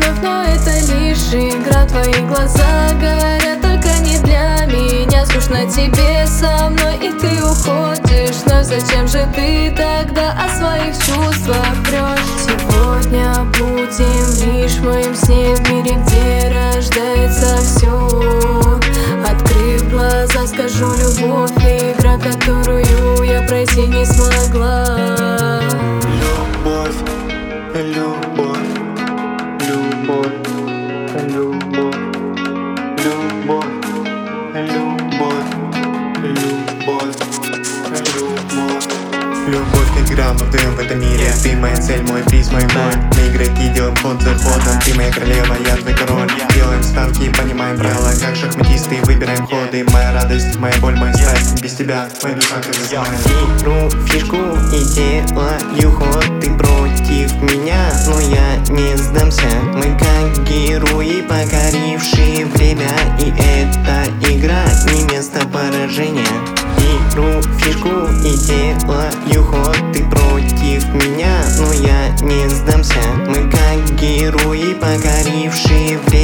любовь, но это лишь игра. Твои глаза горят только не для меня. Скучно тебе со мной, и ты уходишь. Но зачем же ты тогда о своих чувствах врешь? Сегодня будем лишь в моем сне, в мире, где рождается все. Открыв глаза, скажу: любовь — игра, которую я пройти не смогла. Любовь, любовь, любовь, любовь, любовь, любовь, любовь, любовь. Любовь — игра, мы вдвоем в этом мире. Ты моя цель, мой приз, мой боль. Мы игроки, делаем ход за ходом. Ты моя королева, я твой король. Делаем ставки и понимаем правила, как шахматисты, выбираем ходы. Моя радость, моя боль, моя страсть. Без тебя моя душа как засыпает. Беру фишку и делаю ход. Ты против меня, но я не сдамся. Мы как герои, покорившие время. И эта игра не место поражения. Беру фишку и делаю ход. Ты против меня, но я не сдамся. Мы как герои, покорившие время.